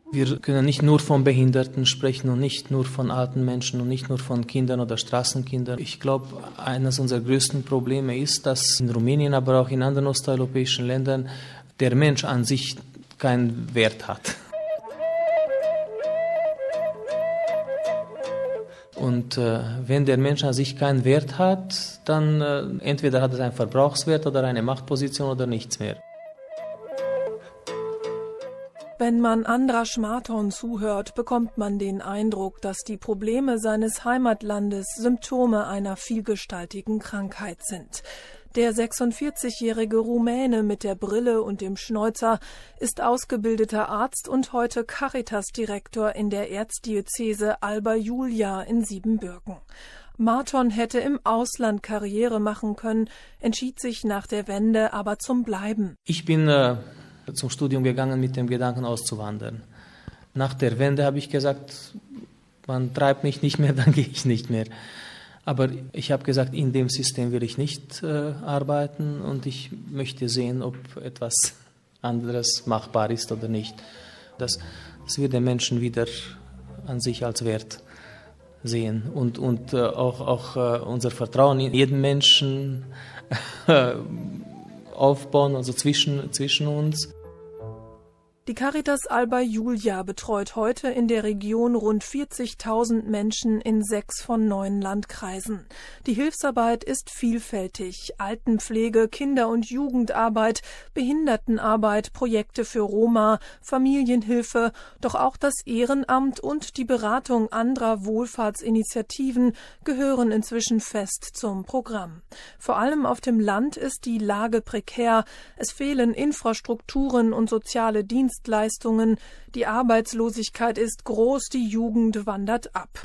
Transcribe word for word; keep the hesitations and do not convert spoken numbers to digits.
Wir können nicht nur von Behinderten sprechen und nicht nur von alten Menschen und nicht nur von Kindern oder Straßenkindern. Ich glaube, eines unserer größten Probleme ist, dass in Rumänien, aber auch in anderen osteuropäischen Ländern der Mensch an sich keinen Wert hat. Und äh, wenn der Mensch an sich keinen Wert hat, dann äh, entweder hat es einen Verbrauchswert oder eine Machtposition oder nichts mehr. Wenn man Andras Marton zuhört, bekommt man den Eindruck, dass die Probleme seines Heimatlandes Symptome einer vielgestaltigen Krankheit sind. Der sechsundvierzigjährige Rumäne mit der Brille und dem Schnäuzer ist ausgebildeter Arzt und heute Caritas-Direktor in der Erzdiözese Alba Iulia in Siebenbürgen. Marton hätte im Ausland Karriere machen können, entschied sich nach der Wende aber zum Bleiben. Ich bin äh zum Studium gegangen mit dem Gedanken auszuwandern. Nach der Wende habe ich gesagt, man treibt mich nicht mehr, dann gehe ich nicht mehr. Aber ich habe gesagt, in dem System will ich nicht äh, arbeiten und ich möchte sehen, ob etwas anderes machbar ist oder nicht. Dass, dass wir den Menschen wieder an sich als Wert sehen und, und äh, auch, auch äh, unser Vertrauen in jeden Menschen äh, aufbauen, also zwischen, zwischen uns. Die Caritas Alba Iulia betreut heute in der Region rund vierzigtausend Menschen in sechs von neun Landkreisen. Die Hilfsarbeit ist vielfältig: Altenpflege, Kinder- und Jugendarbeit, Behindertenarbeit, Projekte für Roma, Familienhilfe, doch auch das Ehrenamt und die Beratung anderer Wohlfahrtsinitiativen gehören inzwischen fest zum Programm. Vor allem auf dem Land ist die Lage prekär. Es fehlen Infrastrukturen und soziale Dienstleistungen. Die Arbeitslosigkeit ist groß, die Jugend wandert ab.